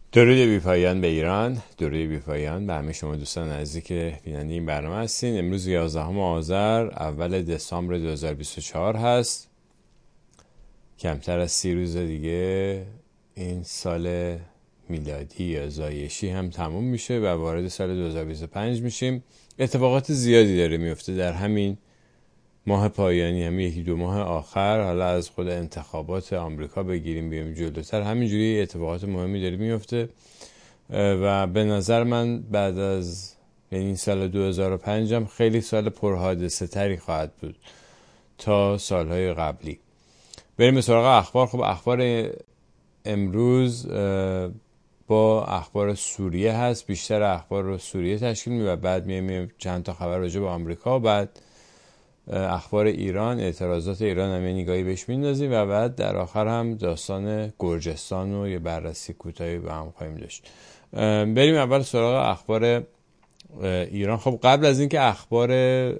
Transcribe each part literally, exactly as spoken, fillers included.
درود بی‌پایان به ایران، درود بی‌پایان به همه شما دوستان عزیزی که بیننده این برنامه هستین. امروز یازدهم آذر اول دسامبر دو هزار و بیست و چهار هست. کمتر از سی روز دیگه این سال میلادی یا زایشی هم تموم میشه و وارد سال دو هزار و بیست و پنج میشیم. اتفاقات زیادی داره میفته در همین ماه پایانی، همین یکی دو ماه آخر. حالا از خود انتخابات آمریکا بگیریم بیایم جلوتر، همینجوری اتفاقات مهمی داره میفته و به نظر من بعد از این سال دو هزار و پنج هم خیلی سال پرحادثه تری خواهد بود تا سالهای قبلی. بریم به سراغ اخبار. خب اخبار امروز با اخبار سوریه هست. بیشتر اخبار رو سوریه تشکیل میده و بعد میایم چند تا خبر راجع به آمریکا، بعد اخبار ایران، اعتراضات ایران هم یه نگاهی بهش میندازیم و بعد در آخر هم داستان گرجستان و یه بررسی کوتاهی با هم خواهیم داشت. بریم اول سراغ اخبار ایران. خب قبل از اینکه اخبار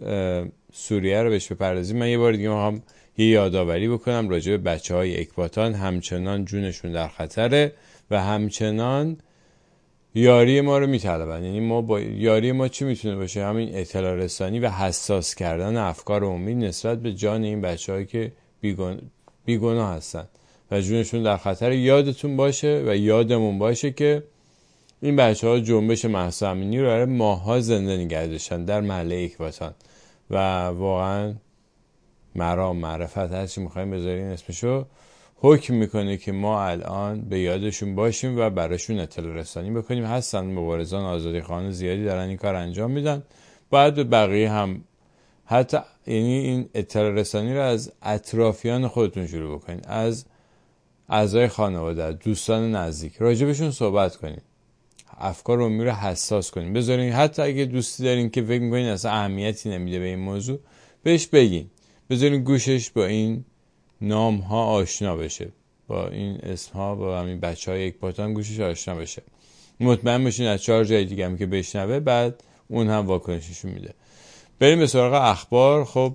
سوریه رو بهش بپردازیم، من یه بار دیگه هم یه یادآوری بکنم راجع به بچهای اکباتان. همچنان جونشون در خطره و همچنان یاری ما رو میطلبن. یعنی ما با یاری ما چی میتونه باشه؟ همین اطلاع رسانی و حساس کردن افکار عمومی نسبت به جان این بچه‌هایی که بیگن... بیگناه هستن و جونشون در خطر. یادتون باشه و یادمون باشه که این بچه‌ها جنبش مهسا امینی رو برای ماه‌ها زنده نگه داشتن در محله اکباتان و واقعا مرام معرفت هر چی می‌خوایم بذارین اسمشو حکم میکنه که ما الان به یادشون باشیم و براشون اطلاع رسانی بکنیم. هستن مبارزان آزادی خواه زیادی دارن این کار انجام میدن. باید به بقیه هم حتی یعنی این اطلاع رسانی رو از اطرافیان خودتون شروع بکنید، از اعضای خانواده، دوستان نزدیک، راجبشون صحبت کنید، افکار عمومی رو حساس کنید، بذارین. حتی اگه دوستی دارین که فکر میکنین اصلا اهمیتی نمیده به این موضوع، بهش بگین، بذارین گوشش با این نام ها آشنا بشه، با این اسم ها، با همین بچه های اکباتان گوشش آشنا بشه. مطمئن باشین از چهار جای دیگه هم که بشنوه بعد اون هم واکنششون میده. بریم به سراغ اخبار. خب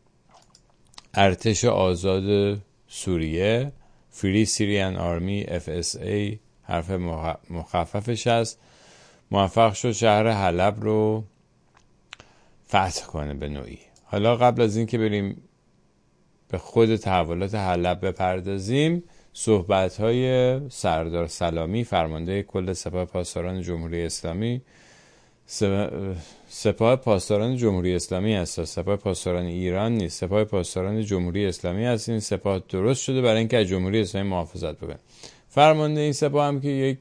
ارتش آزاد سوریه، Free Syrian Army اف اس ای حرف مخففش هست، موفق شد شهر حلب رو فتح کنه به نوعی. حالا قبل از این که بریم به خود تحولات حلب بپردازیم، صحبت‌های سردار سلامی، فرمانده کل سپاه پاسداران جمهوری اسلامی، سپاه پاسداران جمهوری اسلامی هست، سپاه پاسداران ایران نیست، سپاه پاسداران جمهوری اسلامی هست. این سپاه درست شده برای اینکه از جمهوری اسلامی محافظت بکنه. فرمانده این سپاه هم که یک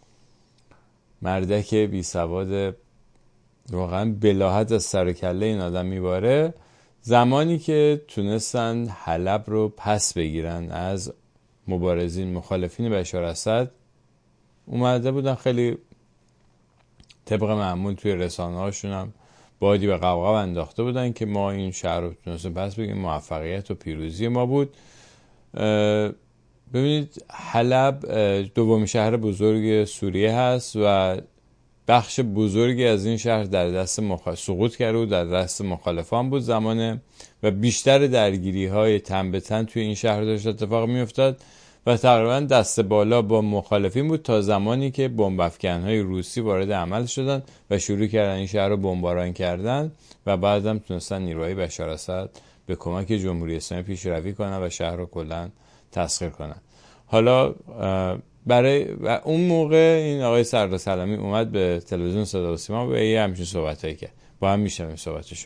مردک بی سواد واقعا بلاهت از سر و کله این آدم میباره، زمانی که تونستن حلب رو پس بگیرن از مبارزین مخالفین بشار اسد، اومده بودن خیلی طبق معمول توی رسانه هاشون هم بادی به قوقو انداخته بودن که ما این شهر رو تونستیم پس بگیریم، موفقیت و پیروزی ما بود. ببینید حلب دومین شهر بزرگ سوریه هست و بخش بزرگی از این شهر در دست مخ... سقوط کرده و در دست مخالفان بود زمانه و بیشتر درگیری های تن به تن توی این شهر داشت اتفاق می افتاد و تقریبا دست بالا با مخالفین بود تا زمانی که بمب افکن های روسی وارد عمل شدن و شروع کردن این شهر رو بمباران کردن و بعدم تونستن نیروهای بشار اسد به کمک جمهوری اسلامی پیشروی کنن و شهر رو کلا تسخیر کنن. حالا برای و اون موقع این آقای سردار سلامی اومد به تلویزیون صدا و سیما و یه همچین صحبتایی کرد. با هم میشنویم صحبتشو.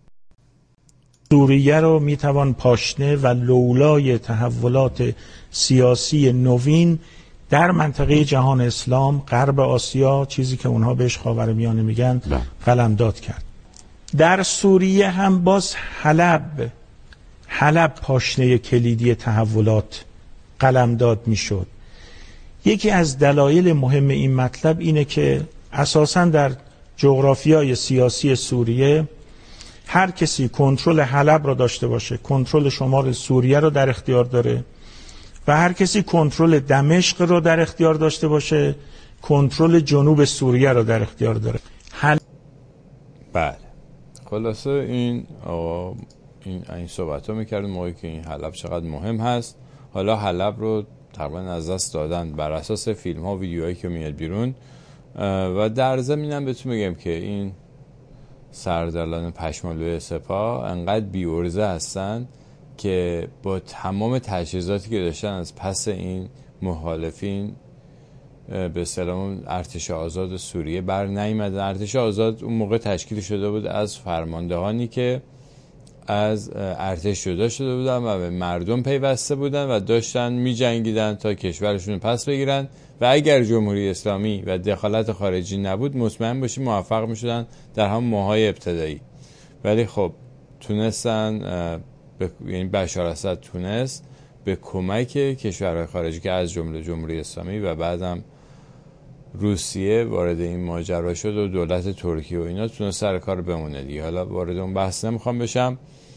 سوریه رو میتوان پاشنه و لولای تحولات سیاسی نوین در منطقه جهان اسلام، غرب آسیا، چیزی که اونها بهش خاورمیانه میگن، قلمداد کرد. در سوریه هم باز حلب حلب پاشنه کلیدی تحولات قلمداد میشد. یکی از دلایل مهم این مطلب اینه که اساساً در جغرافیای سیاسی سوریه هر کسی کنترل حلب را داشته باشه، کنترل شمال سوریه رو در اختیار داره و هر کسی کنترل دمشق رو در اختیار داشته باشه، کنترل جنوب سوریه رو در اختیار داره. حل... بله خلاصه این این این صحبت ها میکردیم موقعی که این حلب چقدر مهم هست. حالا حلب رو تقریبا از دست دادن بر اساس فیلم ها و ویدیوهایی که میاد بیرون. و در ضمن بهتون میگم که این سرداران پشمالوی سپاه انقدر بی‌عرضه هستن که با تمام تجهیزاتی که داشتن از پس این مخالفین به اصطلاح ارتش آزاد سوریه بر نیامدن. ارتش آزاد اون موقع تشکیل شده بود از فرماندهانی که از ارتش جدا شده بودن و به مردم پیوسته بودن و داشتن می جنگیدن تا کشورشون پس بگیرن و اگر جمهوری اسلامی و دخالت خارجی نبود مطمئن باشی موفق می شدن در هم ماهای ابتدایی. ولی خب تونستن ب... یعنی بشار اسد تونست به کمک کشورهای خارجی که از جمله جمهوری اسلامی و بعدم روسیه وارد این ماجرا شد و دولت ترکیه و اینا تونست سر کار بمونه دیگه. حالا وارد اون بحث نمیخوام بشم.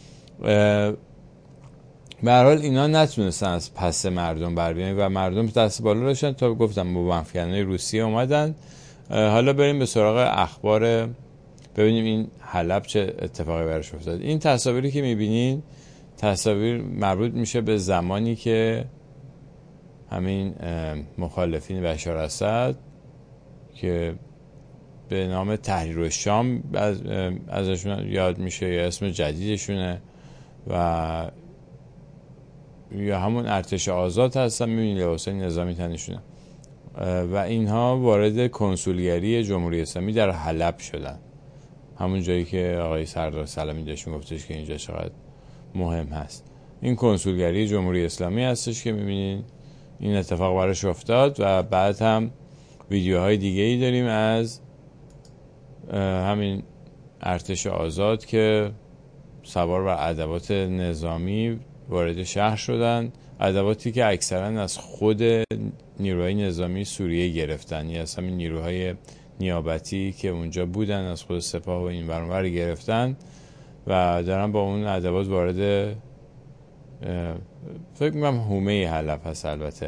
به هر حال اینا نتونستن از پس مردم بر بیان و مردم دست بالا داشتن تا گفتم با منفیانه روسیه اومدن. حالا بریم به سراغ اخبار، ببینیم این حلب چه اتفاقی براش افتاد. این تصاویری که میبینین تصاویر مربوط میشه به زمانی که همین مخالفین بشار اسد که به نام تحریر الشام از ازشون یاد میشه یا اسم جدیدشونه و یا همون ارتش آزاد هستن، میبینید لباسای نظامی تنشونه و اینها وارد کنسولگری جمهوری اسلامی در حلب شدن، همون جایی که آقای سردار سلیمی داشت میگفتش که اینجا چقدر مهم هست. این کنسولگری جمهوری اسلامی هستش که میبینید این اتفاق براش افتاد و بعد هم ویدیوهای دیگه ای داریم از همین ارتش آزاد که سوار بر ادوات نظامی وارد شهر شدن، ادواتی که اکثرا از خود نیروهای نظامی سوریه گرفتن یا از همین نیروهای نیابتی که اونجا بودن از خود سپاه و این ور اون ور گرفتن و دارن با اون ادوات وارد فکر می‌کنم حومه حلب هست، البته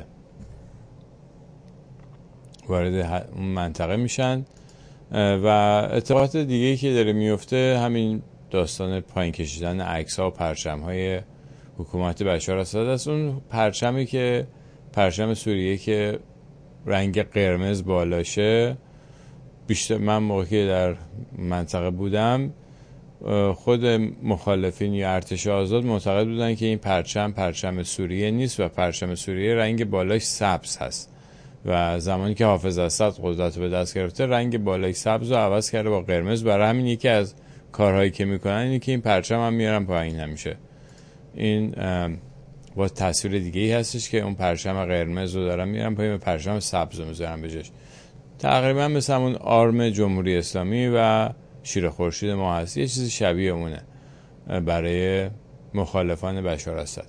وارد اون منطقه میشن و اتفاقات دیگه‌ای که داره میفته همین داستان پایین کشیدن عکس‌ها و پرچم‌های حکومت بشار اسد است. اون پرچمی که پرچم سوریه که رنگ قرمز بالاشه، بیشتر من موقعی که در منطقه بودم خود مخالفین یا ارتش آزاد معتقد بودن که این پرچم پرچم سوریه نیست و پرچم سوریه رنگ بالاش سبز هست و زمانی که حافظ اسد قدرت به دست گرفته رنگ بالای سبز رو عوض کرده با قرمز. برای همین یکی از کارهایی که میکنن اینه که این پرچم هم میارن پایین نمیشه. این با تصویر دیگه ای هستش که اون پرچم قرمز رو دارن میارن پایین و پرچم سبز رو میذارن بجاش. تقریبا مثل همون آرم جمهوری اسلامی و شیر خورشید ما هست، یه چیزی شبیه اونه برای مخالفان بشار اسد.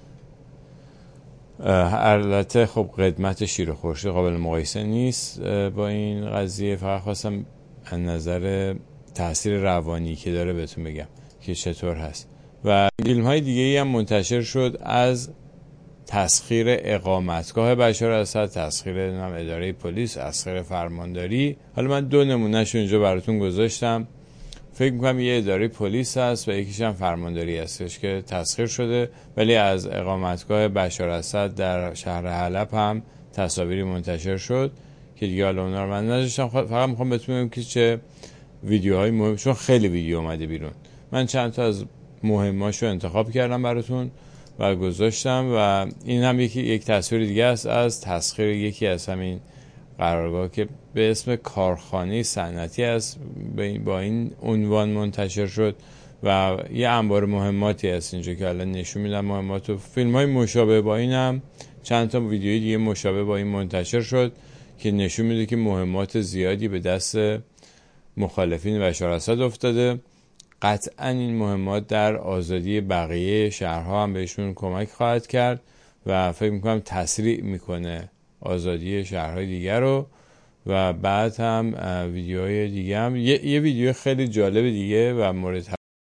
البته خب قدمت شیر خورشید قابل مقایسه نیست با این قضیه، فقط خواستم از نظر تاثیر روانی که داره بهتون بگم که چطور هست. و فیلم های دیگه ای هم منتشر شد از تسخیر اقامتگاه بشار اسد، تسخیر اداره پلیس، تسخیر فرمانداری. حالا من دو نمونهشو اینجا براتون گذاشتم. فکر میکنم یه اداره پلیس هست و یکیش هم فرمانداری هستش که تسخیر شده، ولی از اقامتگاه بشار اسد در شهر حلب هم تصاویری منتشر شد که دیگه حالا اونا رو من نذاشتم. فقط میخوام بهتون بگم که چه ویدیوهای مهم، چون خیلی ویدیو اومده بیرون. من چند تا از مهماشو انتخاب کردم براتون و گذاشتم و این هم یکی یک تصویر دیگه است از تسخیر یکی از همین قرارگاه که به اسم کارخانه صنعتی است، با این عنوان منتشر شد و یه انبار مهماتی هست اینجا که الان نشون میدم مهمات و فیلم های مشابه با این هم چند تا ویدیوی دیگه مشابه با این منتشر شد که نشون میده که مهمات زیادی به دست مخالفین بشار اسد افتاده. قطعا این مهمات در آزادی بقیه شهرها هم بهشون کمک خواهد کرد و فکر میکنم تسریع میکنه آزادی شهرهای دیگر رو. و بعد هم ویدیوهای دیگه هم یه, یه ویدیو خیلی جالب دیگه و مورد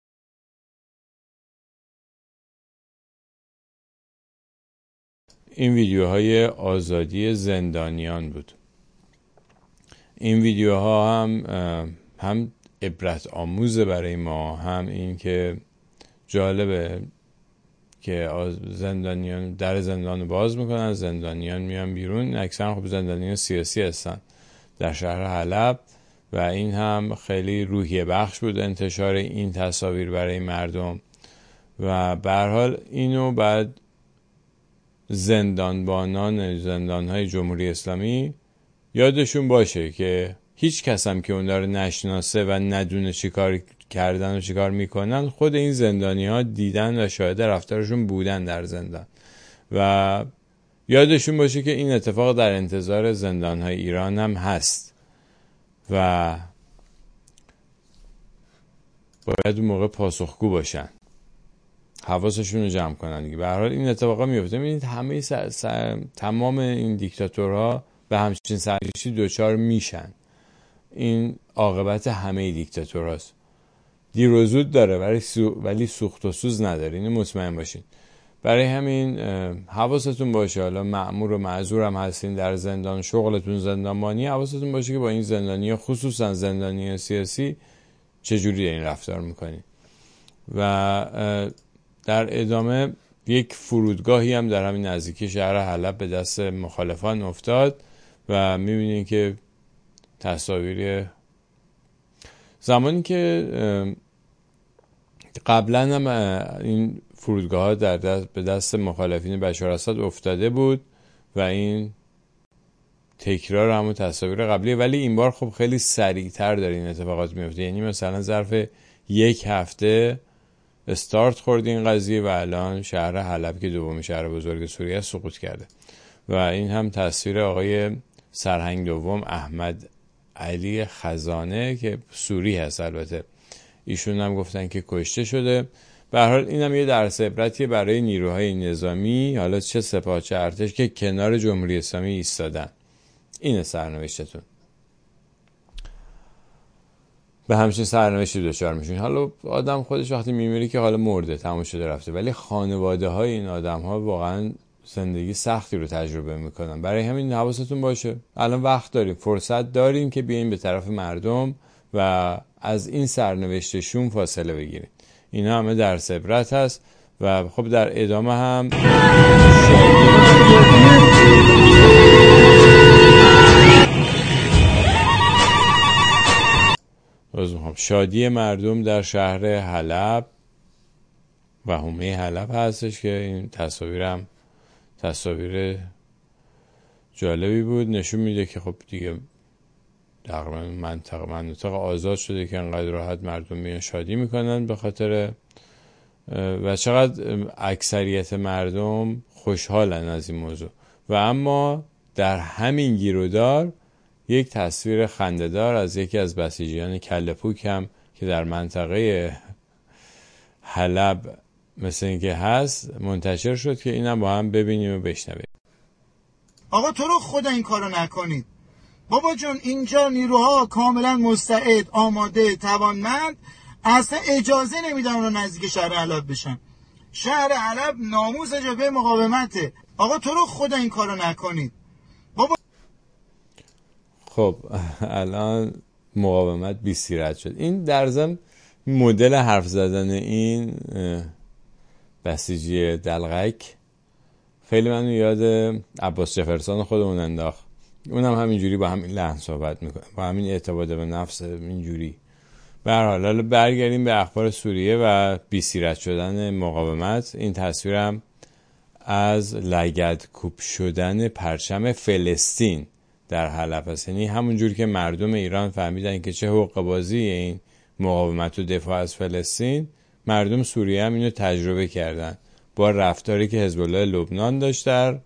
این ویدیوهای آزادی زندانیان بود. این ویدیوها هم هم عبرت آموزه برای ما، هم این که جالبه که زندانیان در زندان باز میکنن، زندانیان میان بیرون، اکثرا خب زندانیان سیاسی هستن در شهر حلب و این هم خیلی روحیه بخش بود انتشار این تصاویر برای مردم و به هر حال اینو بعد زندانبانان زندانهای جمهوری اسلامی یادشون باشه که هیچ کس هم که اون رو نشناسه و ندونه چی کار کردن و چی کار میکنن، خود این زندانی ها دیدن و شاهد رفتارشون بودن در زندان و یادشون باشه که این اتفاق در انتظار زندان های ایران هم هست و باید اون موقع پاسخگو باشن، حواسشون رو جمع کنن دیگه. به هر حال این اتفاقا میفته. ببینید همه سر سر تمام این دیکتاتورها به همچین سرنوشتی دوچار میشن. این عاقبت همه دیکتاتورهاست. دیر و زود داره ولی سو... ولی سوخت و سوز نداره، اینو مطمئن باشین. برای همین حواستون باشه، حالا مأمور و معذور هم هستین در زندان، شغلتون زندانبانی، حواستون باشه که با این زندانی‌ها خصوصا زندانی سیاسی چجوری این رفتار میکنین. و در ادامه یک فرودگاهی هم در همین نزدیکی شهر حلب به دست مخالفان افتاد و میبینین که تصاویر زمانی که قبلا هم این فرودگاه ها در دست به دست مخالفین بشار اسد افتاده بود و این تکرار همون تصاویر قبلیه، ولی این بار خب خیلی سریعتر داره این اتفاقات میفته. یعنی مثلا ظرف یک هفته استارت خورد این قضیه و الان شهر حلب که دومین شهر بزرگ سوریه سقوط کرده و این هم تصویر آقای سرهنگ دوم احمد علی خزانه که سوری هست، البته ایشون هم گفتن که کشته شده. به هر حال اینم یه درس عبرتی برای نیروهای نظامی، حالا چه سپاه چه ارتش، که کنار جمهوری اسلامی ایستادن. اینه سرنوشتتون. به همچین سرنوشتی دچار میشین. حالا آدم خودش وقتی میمیره که حالا مرده، تموم شده رفته، ولی خانواده های این آدم ها واقعا زندگی سختی رو تجربه میکنن. برای همین حواستون باشه، الان وقت داریم، فرصت داریم که بیاین به طرف مردم و از این سرنوشتشون فاصله بگیریم. اینا همه درس عبرت هست. و خب در ادامه هم شادی مردم در شهر حلب و حومه حلب هستش که این تصاویرم تصاویر جالبی بود، نشون میده که خب دیگه تقریبا منطقه مناطق آزاد شده که انقدر راحت مردم میان شادی میکنن به خاطر و چقدر اکثریت مردم خوشحالن از این موضوع. و اما در همین گیرودار یک تصویر خنده‌دار از یکی از بسیجیان کله پوک هم که در منطقه حلب مثل اینکه هست منتشر شد که اینم با هم ببینیم و بشنویم. آقا تو رو خدا این کارو نکنید بابا جون، اینجا نیروها کاملا مستعد، آماده، توانمند، اصلا اجازه نمیدن رو نزدیک شهر حلب بشن. شهر حلب ناموس جبهه مقاومته. آقا تو رو خدا این کارو نکنید بابا. خب الان مقاومت بی سیرت شد. این در ضمن مدل حرف زدن این بسیجی دلغک خیلی منو یاد عباس جفرسان خودمون انداخت. اونم هم همینجوری با همین لحن صحبت میکنه، با همین اعتماد به نفس اینجوری. به هر حال حالا برگردیم به اخبار سوریه و بی سیرت شدن مقاومت. این تصویرم از لگدکوب شدن پرچم فلسطین در حلب است. یعنی همونجوری که مردم ایران فهمیدن که چه حقوق بازی این مقاومت و دفاع از فلسطین، مردم سوریه هم اینو تجربه کردن با رفتاری که حزب الله لبنان داشت در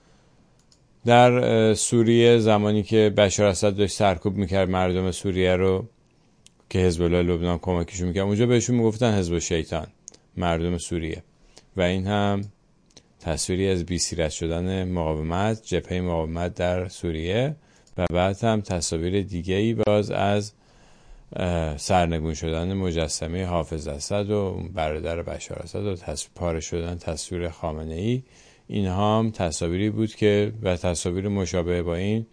در سوریه، زمانی که بشار اسد داشت سرکوب میکرد مردم سوریه رو که حزب الله لبنان کمکشون میکرد، اونجا بهشون میگفتن حزب شیطان مردم سوریه. و این هم تصویری از بی سیرت شدن مقاومت، جبهه مقاومت در سوریه. و بعد هم تصاویر دیگه‌ای باز از سرنگون شدن مجسمه حافظ اسد و برادر بشار اسد و پاره شدن تصویر خامنه‌ای. این هم تصاویری بود که و تصاویر مشابه با این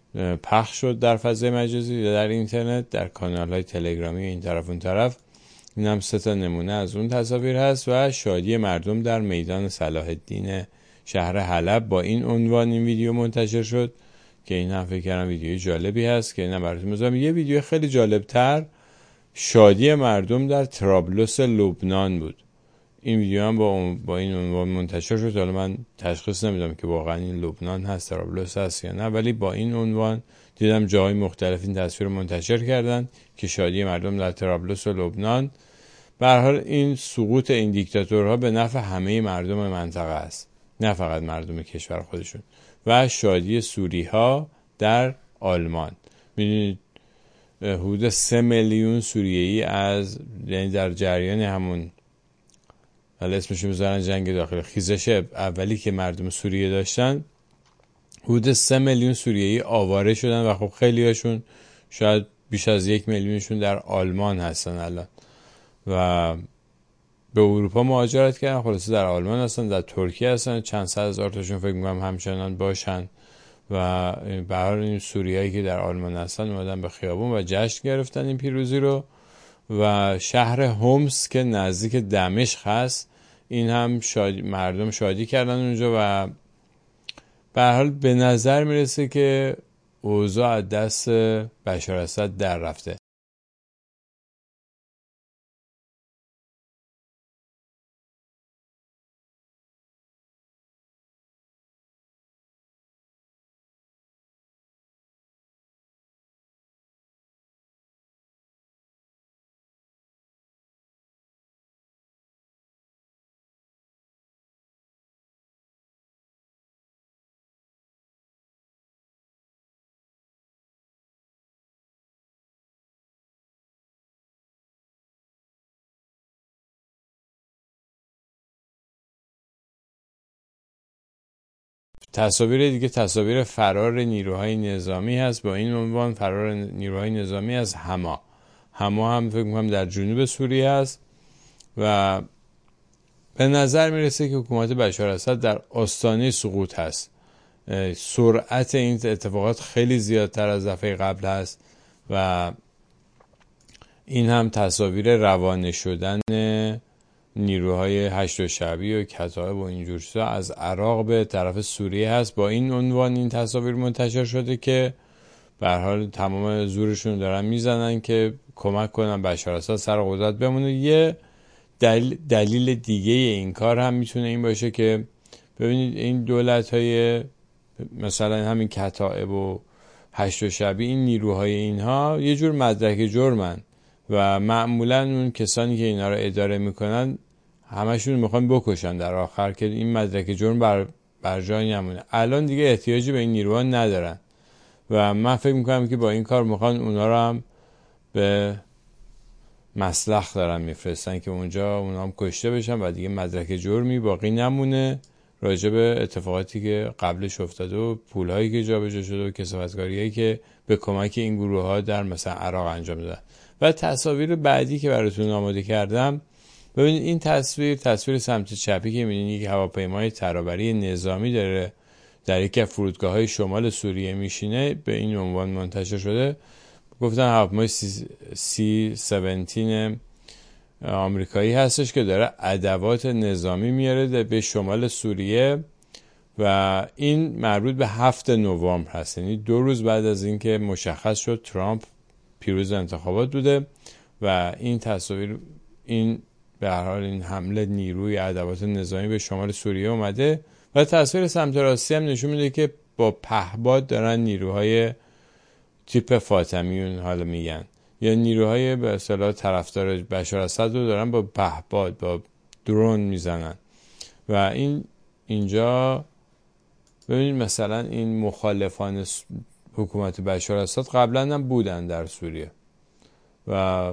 پخش شد در فضای مجازی، در اینترنت، در کانال‌های تلگرامی این طرف اون طرف. این هم سه تا نمونه از اون تصاویر هست. و شادی مردم در میدان صلاح الدین شهر حلب، با این عنوان این ویدیو منتشر شد که این هم فکر کردم ویدیوی جالبی هست که اینم براتون میذارم. یه ویدیو خیلی جالب تر شادی مردم در طرابلس لبنان بود. این ویدیو هم با, با این عنوان منتشر شد. حالا من تشخیص نمیدم که واقعا این لبنان هست، طرابلس هست یا نه، ولی با این عنوان دیدم جاهای مختلف این تصویر منتشر کردن که شادی مردم در طرابلس و لبنان. به هر حال این سقوط این دیکتاتورها به نفع همه مردم منطقه است، نه فقط مردم کشور خودشون. و شادی سوری ها در آلمان. میدونید حدود سه میلیون سوریه‌ای از، یعنی در جریان همون، حالا اسمشو میذارن جنگ داخلی، خیزش اولی که مردم سوریه داشتن، حدود سه میلیون سوریه‌ای آواره شدن و خب خیلی هاشون، شاید بیش از یک میلیونشون در آلمان هستن الان و به اروپا مهاجرت کردن. خلاصه در آلمان هستن، در ترکیه هستن، چند صد هزار تاشون فکر می‌کنم همچنان باشن. و به هر حال این سوریایی که در آلمان هستن اومدن به خیابون و جشن گرفتن این پیروزی رو. و شهر هومس که نزدیک دمشق هست، این هم شادی، مردم شادی کردن اونجا و به هر حال به نظر میرسه که اوضاع از دست بشار اسد در رفته. تصاویر دیگه تصاویر فرار نیروهای نظامی هست با این عنوان: فرار نیروهای نظامی از حما. حما هم فکر می‌کنم در جنوب سوریه است و به نظر میرسه که حکومت بشار اسد در آستانه سقوط هست. سرعت این اتفاقات خیلی زیادتر از دفعه قبل هست و این هم تصاویر روانه شدن نیروهای هشت شعبی و کتائب و اینجور چیزا از عراق به طرف سوریه هست. با این عنوان این تصاویر منتشر شده که به هر حال تمام زورشون دارن میزنن که کمک کنن بشار اسد سر قدرت بمونه. یه دلیل, دلیل دیگه این کار هم میتونه این باشه که ببینید این دولت‌های مثلا همین کتائب و هشت شعبی، این نیروهای اینها یه جور مدرک جرمن و معمولا اون کسانی که اینا رو اداره میکنن همشون میخوان بکشن در آخر که این مدرک جرم بر, بر جای نمونه. الان دیگه احتیاجی به این نیروها ندارن و من فکر میکنم که با این کار میخوان اونا رو هم به مسلخ دارن میفرستن که اونجا اونا هم کشته بشن و دیگه مدرک جرمی باقی نمونه راجع به اتفاقاتی که قبلش افتاده و پولهایی که جابجا شده و کثافتکاریایی که به کمک این گروه ها در مثلا عراق انجام دادن. و تصاویر بعدی که براتون آماده کردم، ببینید این تصویر تصویر سمت چپی که می‌بینید یک هواپیمای ترابری نظامی داره در یکی از فرودگاه‌های شمال سوریه میشینه، به این عنوان منتشر شده. گفتن هواپیمای سی هفده آمریکایی هستش که داره ادوات نظامی میاره به شمال سوریه و این مربوط به هفت نوامبر هست، یعنی دو روز بعد از اینکه مشخص شد ترامپ پیروز انتخابات بوده و این تصاویر، این به هر حال این حمله نیروی ادوات نظامی به شمال سوریه اومده و تصویر سمت راستی هم نشون میده که با پهباد دارن نیروهای تیپ فاطمیون حالا میگن یا نیروهای به اصطلاح طرفدار بشار اسد رو دارن با پهباد با درون میزنن. و این اینجا ببینید مثلا این مخالفان حکومت بشار اسد قبلا هم بودن در سوریه و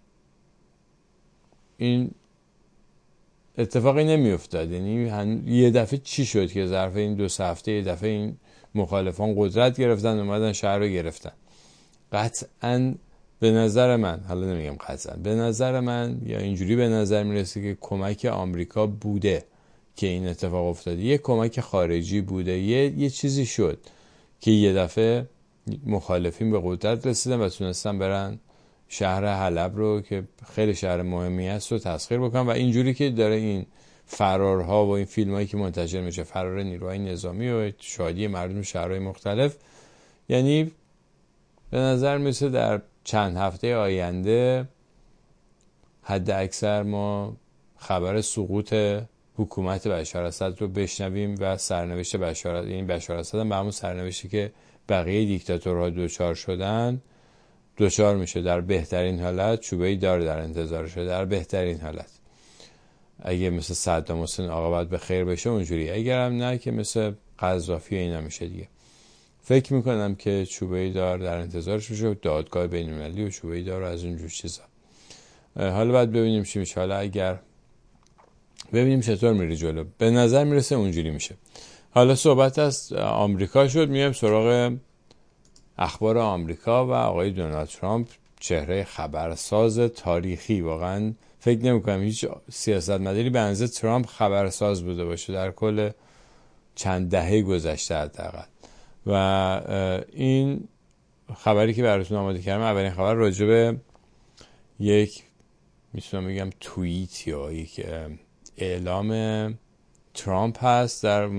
این اتفاقی نمی افتاد. یعنی یه دفعه چی شد که ظرف این دو سه هفته یه دفعه این مخالفان قدرت گرفتن، اومدن شهر رو گرفتن. قطعاً به نظر من، حالا نمیگم قطعاً، به نظر من یا اینجوری به نظر میرسه که کمک آمریکا بوده که این اتفاق افتاده. یه کمک خارجی بوده، یه یه چیزی شد که یه دفعه مخالفین به قدرت رسیدن و تونستن برن شهر حلب رو که خیلی شهر مهمی است رو تسخیر بکنن و اینجوری که داره این فرارها و این فیلمایی که منتشر میشه، فرار نیروهای نظامی و شادی مردم شهرهای مختلف، یعنی به نظر میسه در چند هفته آینده حد اکثر ما خبر سقوط حکومت بشار اسد رو بشنویم و سرنوشت بشار اسد، یعنی بشار اسد هم به همون سرنوشتی که بقیه دیکتاتورها دوچار شدن دوچار میشه. در بهترین حالت چوبه‌ای دار در انتظارشه، در بهترین حالت اگه مثل صدام حسین عاقبت به خیر بشه اونجوری، اگرم نه که مثل قذافی اینا میشه دیگه. فکر میکنم که چوبه‌ای دار در انتظارش میشه، دادگاه بین‌المللی و چوبه‌ای دار و از اونجور چیزا. حالا بعد ببینیم چی میشه. حالا اگر ببینیم چطور میری جلو، به نظر میرسه اونجوری میشه. حالا صحبت از آمریکا شد، میایم سراغ اخبار آمریکا و آقای دونالد ترامپ، چهره خبرساز تاریخی. واقعا فکر نمی‌کنم هیچ سیاستمداری به اندازه ترامپ خبرساز بوده باشه در کل چند دهه گذشته حداقل. و این خبری که براتون آماده کردم اولین خبر راجع به یک میتونم بگم توییت یا یک اعلام ترامپ هست در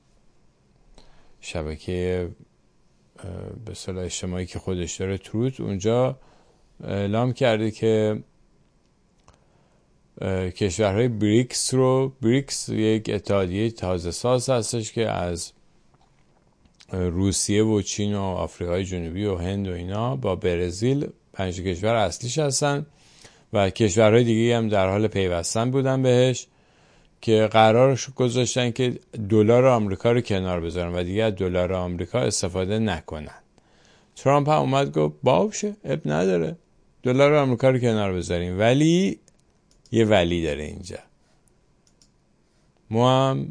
شبکه به اصطلاح اجتماعی که خودش داره، تروت. اونجا اعلام کرده که کشورهای بریکس رو، بریکس یک اتحادیه تازه ساز هستش که از روسیه و چین و آفریقای جنوبی و هند و اینا با برزیل پنج کشور اصلیش هستن و کشورهای دیگه هم در حال پیوستن بودن بهش، که قرارش گذاشتن که دلار آمریکا رو کنار بذارن و دیگه از دلار آمریکا استفاده نکنن. ترامپ هم اومد گفت باشه اب نداره دلار آمریکا رو کنار بذاریم، ولی یه ولی داره اینجا، ما هم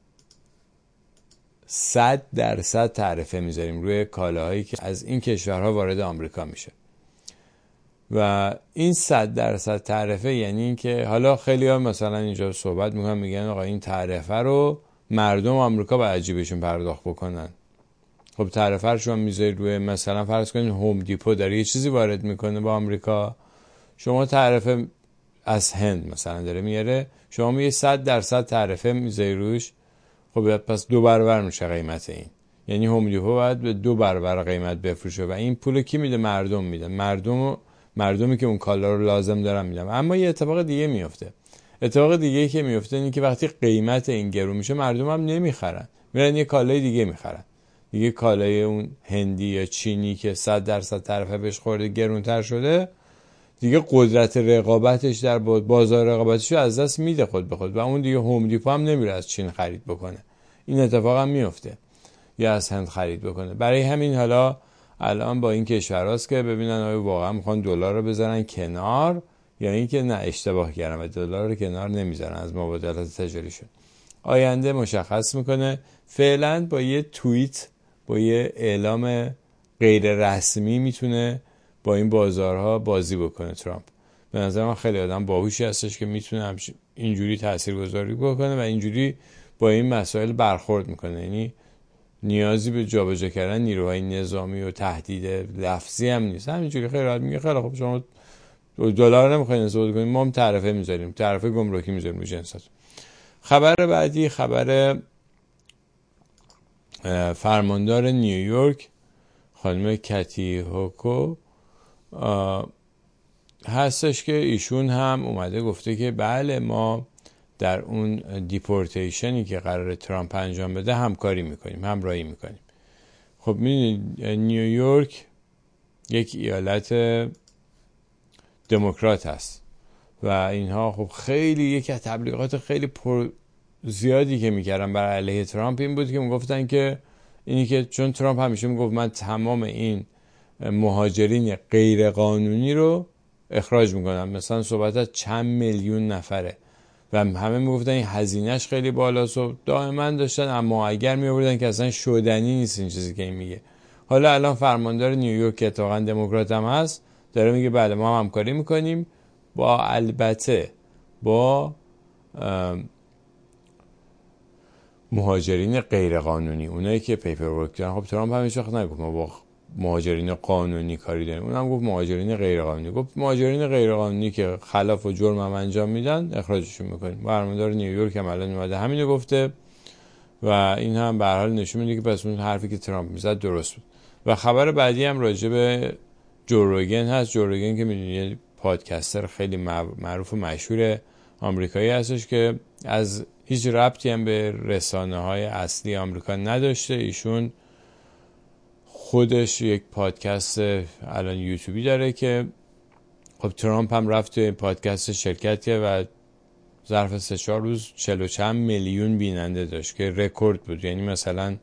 صد درصد تعرفه میذاریم روی کالاهایی که از این کشورها وارد آمریکا میشه. و این صد درصد تعرفه یعنی این که حالا خیلی ها مثلا اینجا صحبت میکنن میگن آقا این تعرفه رو مردم آمریکا باید جیبشون پرداخت بکنن. خب تعرفه رو شما میذارید روی، مثلا فرض کنید هوم دیپو داره یه چیزی وارد میکنه با آمریکا، شما تعرفه از هند مثلا داره میاره، شما میگه صد درصد تعرفه میذاری روش، خب پس دو برابر میشه قیمت این، یعنی هوم دیپو باید به دو برابر قیمت بفروشه و این پول کی میده؟ مردم میده. مردم مردمی که اون کالا رو لازم دارن میدن. اما یه اتفاق دیگه میفته. اتفاق دیگه که میفته اینه که وقتی قیمت این گرون میشه مردم هم نمیخرن، میرن یه کالای دیگه میخرن. دیگه کالای اون هندی یا چینی که صد درصد تعرفه بهش خورده گرونتر شده، دیگه قدرت رقابتش در بازار رقابتش رو از دست میده خود به خود و اون دیگه هوم دیپو هم نمیره از چین خرید بکنه. این اتفاق هم میفته یا از هند خرید بکنه. برای همین حالا الان با این کشوراست که ببینن آیا واقعا میخوان دلار رو بذارن کنار یا اینکه نه اشتباه کردن و دلار رو کنار نمیذارن از مبادلات تجاریشون. آینده مشخص میکنه. فعلا با یه توییت، با یه اعلام غیر رسمی میتونه با این بازارها بازی بکنه ترامپ. به نظر من خیلی آدم باهوشی هستش که میتونه اینجوری تاثیرگذاری بکنه و اینجوری با این مسائل برخورد میکنه. یعنی نیازی به جابجا کردن نیروهای نظامی و تهدید لفظی هم نیست. همینجوری خیلی راحت میگه خیلی خوب شما دلار نمیخواین استفاده کنید، ما هم تعرفه میذاریم، تعرفه گمرکی میذاریم روی جنسات. خبر بعدی خبر فرماندار نیویورک خانم کتی هوکو هستش که ایشون هم اومده گفته که بله ما در اون دیپورتیشنی که قرار ترامپ انجام بده همکاری میکنیم، همراهی میکنیم. خب میدونید نیویورک یک ایالت دموکرات هست و اینها خب خیلی یکی از تبلیغات خیلی پر زیادی که میکردن برای علیه ترامپ این بود که میگفتن که اینی که چون ترامپ همیشه میگفت من تمام این مهاجرین غیر قانونی رو اخراج میکنم، مثلا صحبت از چند میلیون نفره و همه میگفتن این هزینهش خیلی بالاست و دائما داشتن اما اگر میآوردن که اصلا شدنی نیست این چیزی که این میگه. حالا الان فرماندار نیویورک که اتفاقا دموکرات هم هست داره میگه بله ما هم همکاری میکنیم، با البته با مهاجرین غیر قانونی، اونایی که پیپر ورک دارن. خب ترامپ همیشه وقت نگفت ما با مهاجرین قانونی کاری داریم، اونم گفت مهاجرین غیر قانونی. گفت مهاجرین غیر قانونی که خلاف و جرم هم انجام میدن اخراجشون میکنیم. فرماندار نیویورک هم الان اومده همینو گفته و این هم به هر حال نشون میده که پس اون حرفی که ترامپ میزد درست بود. و خبر بعدی هم راجع به جو روگن هست. جو روگن که میدونید پادکستر خیلی معروف و مشهور آمریکایی هستش که از هیچ ربطی هم به رسانه های اصلی آمریکا نداشته. ایشون خودش یک پادکست الان یوتیوبی داره که خب ترامپ هم رفت توی پادکست شرکت کرد و ظرف سه چهار روز چهل و چند میلیون بیننده داشت که رکورد بود. یعنی مثلا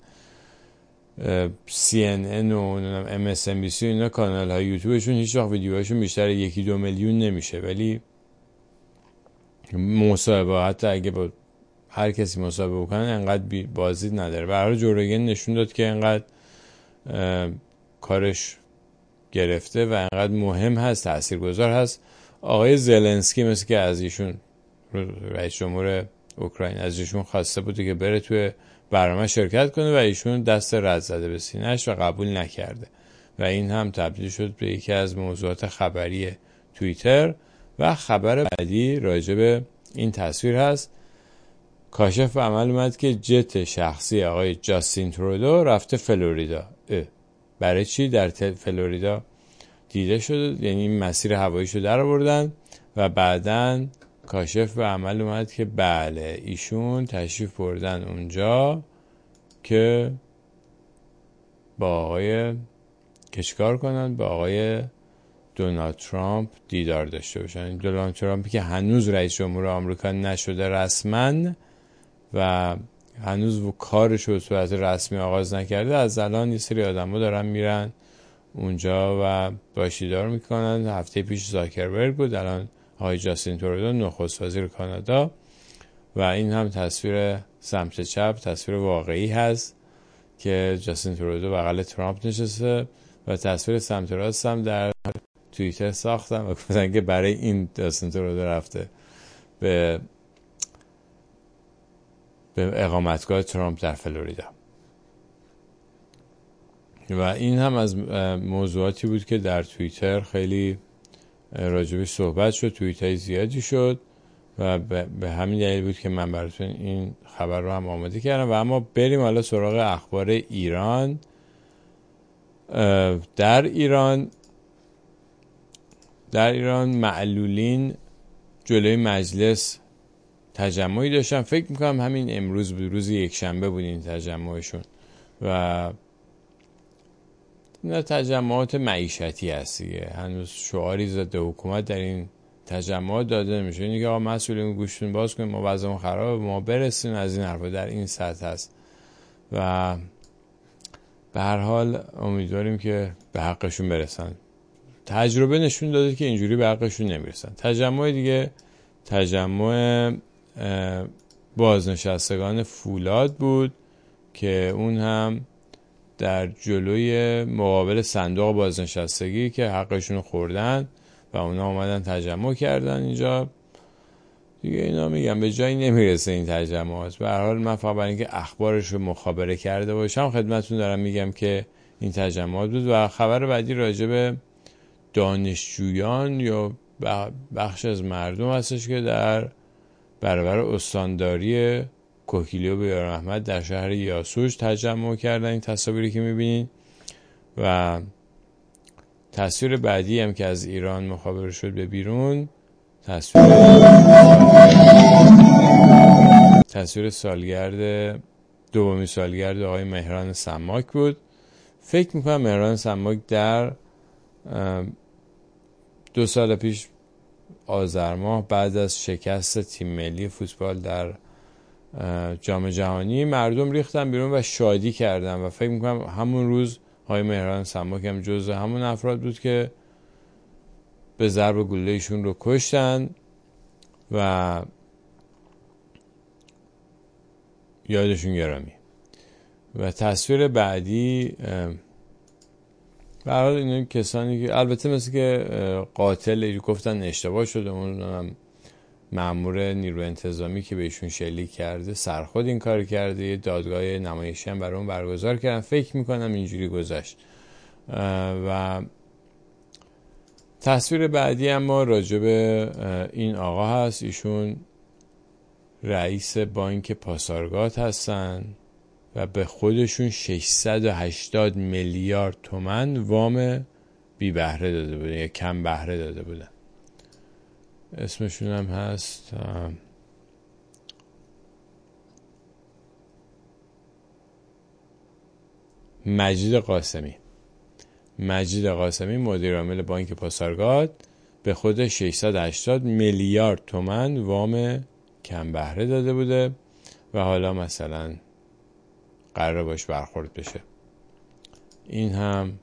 سی ان ان و ام اس ان بی سی اینا کانال های یوتیوبشون هیچ وقت ویدیوهاشون بیشتر یکی دو میلیون نمیشه، ولی مصاحبه حتی اگه با هر کسی مصاحبه بکنن انقدر بازدید نداره. برای جو روگن نشون داد که انقدر کارش گرفته و انقدر مهم هست، تاثیرگذار هست. آقای زلنسکی مثل که از ایشون رئیس جمهور اوکراین از ایشون خواسته بوده که بره توی برنامه شرکت کنه و ایشون دست رد زده به سینه‌اش و قبول نکرده و این هم تبدیل شد به یکی از موضوعات خبری توییتر. و خبر بعدی راجع به این تصویر هست. کاشف به عمل اومد که جت شخصی آقای جاستین ترودو رفته فلوریدا. برای چی در فلوریدا دیده شده؟ یعنی این مسیر هواییشو در آوردن و بعدن کاشف به عمل اومد که بله ایشون تشریف بردن اونجا که با آقای که چیکار کنن؟ با آقای دونالد ترامپ دیدار داشته باشن. دونالد ترامپی که هنوز رئیس جمهور آمریکا نشده رسما و هنوز و کارش رو به صورت رسمی آغاز نکرده، از الان یه سری آدم‌ها دارن میرن اونجا و باش دیدار میکنن. هفته پیش زاکربرگ بود، الان آقای جاستین ترودو نخست وزیر کانادا و این هم تصویر سمت چپ تصویر واقعی هست که جاستین ترودو بغل ترامپ نشسته و تصویر سمت راست هم در توییتر ساختم و گفتن که برای این جاستین ترودو رفته به به اقامتگاه ترامپ در فلوریدا. و این هم از موضوعاتی بود که در توییتر خیلی راجبش صحبت شد، توییتای زیادی شد و به همین دلیل بود که من براتون این خبر رو هم آماده کردم. و اما بریم حالا سراغ اخبار ایران. در ایران در ایران معلولین جلوی مجلس تجمعی داشتن. فکر میکنم همین امروز بود، روز یک شنبه بود این تجمعشون و نه تجمعات معیشتی هست دیگه. هنوز شعاری ضد حکومت در این تجمعات داده نمیشه. اینی که آقا مسئولین گوشتون باز کنیم، ما وضعمون خرابه، ما برسیم، از این حرفا در این سطح هست و به هر حال امیدواریم که به حقشون برسن. تجربه نشون داده که اینجوری به حقشون نمیرسن. تجمع دیگه تجمع بازنشستگان فولاد بود که اون هم در جلوی مقابل صندوق بازنشستگی که حقشون خوردن و اونا اومدن تجمع کردن اینجا دیگه. اینا میگم به جایی نمیرسه این تجمعات. به هر حال من فقط برای اینکه اخبارش رو مخابره کرده باشم خدمتتون دارم میگم که این تجمعات بود. و خبر بعدی راجع به دانشجویان یا بخش از مردم هستش که در برابر استانداری کوکیلیو به یار احمد در شهر یاسوج تجمع کردن. این تصاویری که میبینید و تصویر بعدی هم که از ایران مخابره شد به بیرون تصویر تصویر سالگرد دومی سالگرد آقای مهران سماک بود. فکر میکنم مهران سماک در دو سال پیش آذر ماه بعد از شکست تیم ملی فوتبال در جام جهانی مردم ریختن بیرون و شادی کردن و فکر میکنم همون روز آقای مهران سماک هم جزو همون افراد بود که به ضرب گلوله ایشون رو کشتن و یادشون گرامی. و تصویر بعدی برای این کسانی که البته مثل که قاتل گفتن اشتباه شده، اون مأمور نیروی انتظامی که بهشون شلیک کرده سرخود این کار کرده، یه دادگاه نمایشی هم برای اون برگزار کردن. فکر میکنم اینجوری گذشت و تصویر بعدی اما راجع به این آقا هست. ایشون رئیس بانک پاسارگاد هستن و به خودشون ششصد و هشتاد میلیارد تومان وام بی بهره داده بودن یا کم بهره داده بودن. اسمشون هم هست مجید قاسمی. مجید قاسمی مدیر عامل بانک پاسارگاد به خود ششصد و هشتاد میلیارد تومان وام کم بهره داده بوده و حالا مثلا قرار باش برخورد بشه. این هم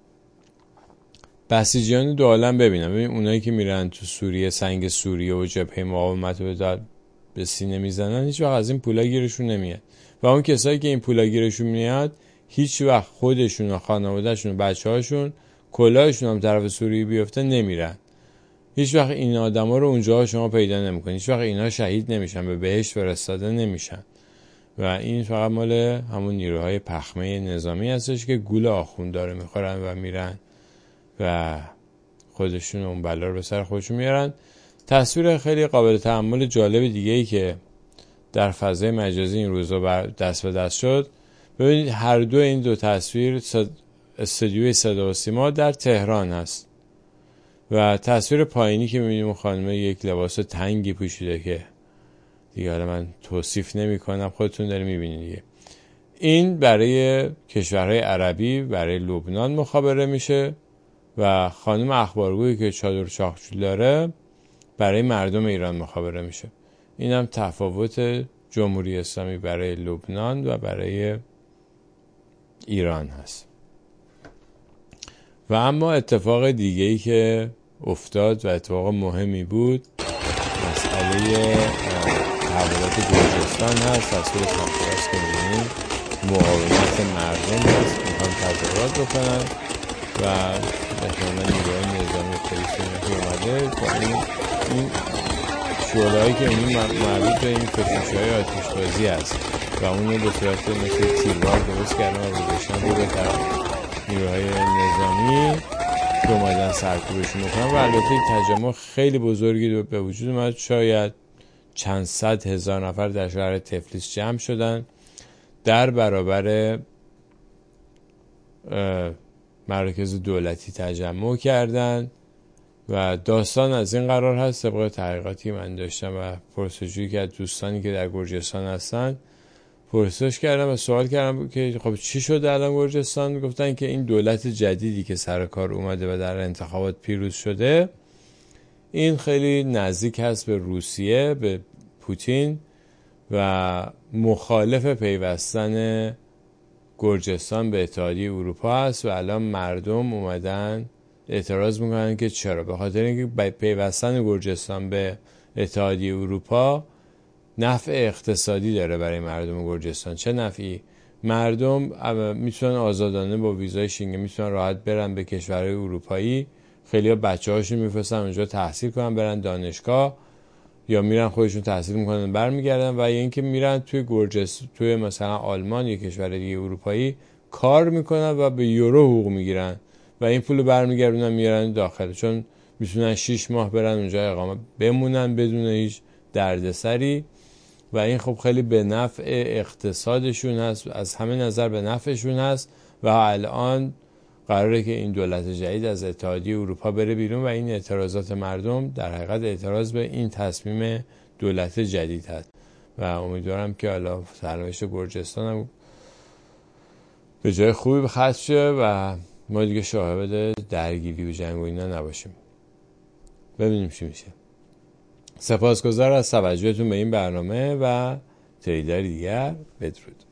بسیجیان دو عالم. ببینم ببین اونایی که میرن تو سوریه سنگ سوریه و جبهه مقاومت رو به به سینه میزنن هیچ وقت از این پولا گیرشون نمیاد و اون کسایی که این پولا گیرشون میاد هیچ وقت خودشون و خانوادهشون و بچه‌هاشون کلاهشون هم طرف سوریه بیفته نمیرن. هیچ وقت این آدما رو اونجا شما پیدا نمی‌کنید. هیچ وقت اینا شهید نمیشن، به بهشت فرستاده نمیشن. و این فقط مال همون نیروهای پخمه نظامی هستش که گول آخوند داره میخورن و میرن و خودشون اون بلا رو به سر خودشون میارن. تصویر خیلی قابل تأمل جالب دیگه ای که در فضای مجازی این روزا دست به دست شد، ببینید هر دو این دو تصویر استودیوی صدا و سیما در تهران هست و تصویر پایینی که میبینیم خانمه یک لباس تنگی پوشیده که دیگه حالا من توصیف نمی کنم، خودتون دارید میبینید دیگه. این برای کشورهای عربی، برای لبنان مخابره میشه و خانم اخبارگویی که چادر چاخچول داره برای مردم ایران مخابره میشه. این هم تفاوت جمهوری اسلامی برای لبنان و برای ایران هست. و اما اتفاق دیگه‌ای که افتاد و اتفاق مهمی بود مسئله تحولات گرجستان هست. تصویر سمتراست که می‌بینید مقاومت مردم هست، میخوان تظاهرات بکنن و احتمالا نیروهای نظامی پلیس که اومده با این این شعله‌هایی که این مربوط به این فشوش‌های آتش‌بازی هست و اون رو به صورت مثل تیربار درست کردن و گذاشتن رو به طرف نیروهای نظامی که اومدن سرکوبشون بکنن و البته تجمع خیلی بزرگی به وجود اومد. شاید چند صد هزار نفر در شهر تفلیس جمع شدن در برابر مراکز دولتی تجمع کردن و داستان از این قرار هست طبق تحقیقاتی من داشتم و پرسجویی که از دوستانی که در گرجستان هستن پرسش کردم و سوال کردم که خب چی شده الان گرجستان؟ گفتن که این دولت جدیدی که سر کار اومده و در انتخابات پیروز شده این خیلی نزدیک هست به روسیه، به پوتین و مخالف پیوستن گرجستان به اتحادیه اروپا هست و الان مردم اومدن اعتراض میکنن که چرا؟ به خاطر اینکه پیوستن گرجستان به اتحادیه اروپا نفع اقتصادی داره برای مردم گرجستان. چه نفعی؟ مردم میتونن آزادانه با ویزای شنگن میتونن راحت برن به کشورهای اروپایی، خیلی ها بچه هاشون میفرستن اونجا تحصیل کنن، برن دانشگاه یا میرن خودشون تحصیل میکنن برمیگردن، و اینکه میرن توی گرجستان، توی مثلا آلمان یا کشور دیگه اروپایی کار میکنن و به یورو حقوق میگیرن و این پولو برمیگردونن میارن داخل، چون میتونن شش ماه برن اونجا اقامت بمونن بدون هیچ دردسری و این خب خیلی به نفع اقتصادشون هست، از همه نظر به نفعشون هست و الان قراره که این دولت جدید از اتحادیه اروپا بره بیرون و این اعتراضات مردم در حقیقت اعتراض به این تصمیم دولت جدید هست و امیدوارم که حالا سرنوشت گرجستان هم به جای خوبی ختم شه و ما دیگه شاهد درگیری و جنگ و اینا نباشیم. ببینیم چی میشه. سپاسگزار از توجهتون به این برنامه و تریدر دیگر. بدرود.